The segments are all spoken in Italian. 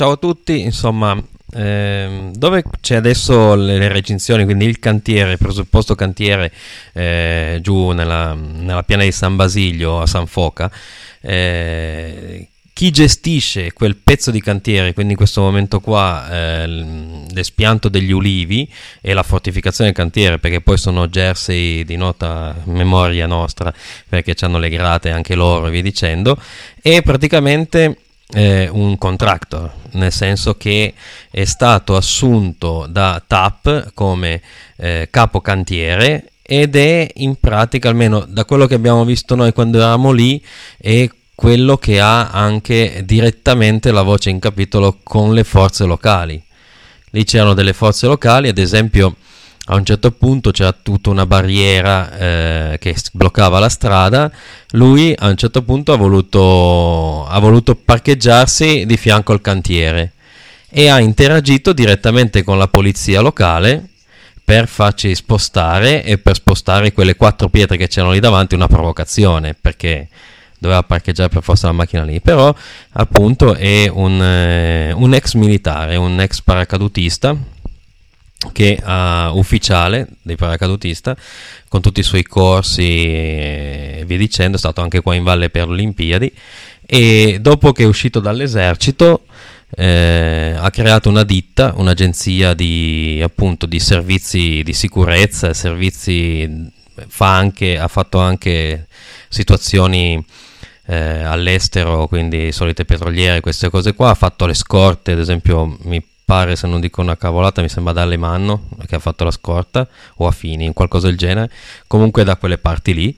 Ciao a tutti, insomma, dove c'è adesso le recinzioni, quindi il cantiere, il presupposto cantiere giù nella piana di San Basilio a San Foca, chi gestisce quel pezzo di cantiere, quindi in questo momento qua l'espianto degli ulivi e la fortificazione del cantiere, perché poi sono jersey di nota memoria nostra, perché hanno le grate anche loro e via dicendo, e praticamente un contractor, nel senso che è stato assunto da TAP come capo cantiere, ed è in pratica, almeno da quello che abbiamo visto noi quando eravamo lì, è quello che ha anche direttamente la voce in capitolo con le forze locali. Lì c'erano delle forze locali, ad esempio a un certo punto c'era tutta una barriera che bloccava la strada. Lui a un certo punto ha voluto parcheggiarsi di fianco al cantiere e ha interagito direttamente con la polizia locale per farci spostare e per spostare quelle 4 pietre che c'erano lì davanti, una provocazione, perché doveva parcheggiare per forza la macchina lì. Però appunto è un ex militare, un ex paracadutista, che ufficiale dei paracadutista, con tutti i suoi corsi e via dicendo, è stato anche qua in valle per le Olimpiadi, e dopo che è uscito dall'esercito ha creato una ditta, un'agenzia di servizi di sicurezza, ha fatto anche situazioni all'estero, quindi solite petroliere, queste cose qua. Ha fatto le scorte, ad esempio, mi pare, se non dico una cavolata, mi sembra da Alemanno che ha fatto la scorta, o a Fini, qualcosa del genere, comunque da quelle parti lì.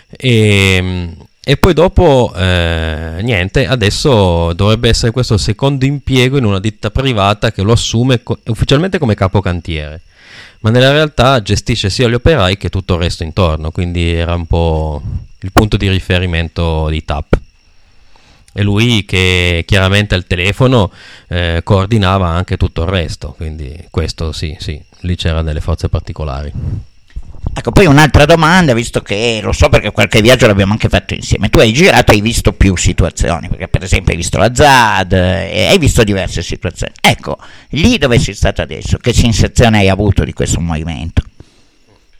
E poi dopo niente, adesso dovrebbe essere questo il secondo impiego in una ditta privata che lo assume ufficialmente come capocantiere, ma nella realtà gestisce sia gli operai che tutto il resto intorno, quindi era un po' il punto di riferimento di TAP. E lui che chiaramente al telefono coordinava anche tutto il resto, quindi questo sì, lì c'era delle forze particolari. Ecco, poi un'altra domanda, visto che lo so perché qualche viaggio l'abbiamo anche fatto insieme, tu hai girato, hai visto più situazioni, perché per esempio hai visto la ZAD, hai visto diverse situazioni. Ecco, lì dove sei stato adesso, che sensazione hai avuto di questo movimento?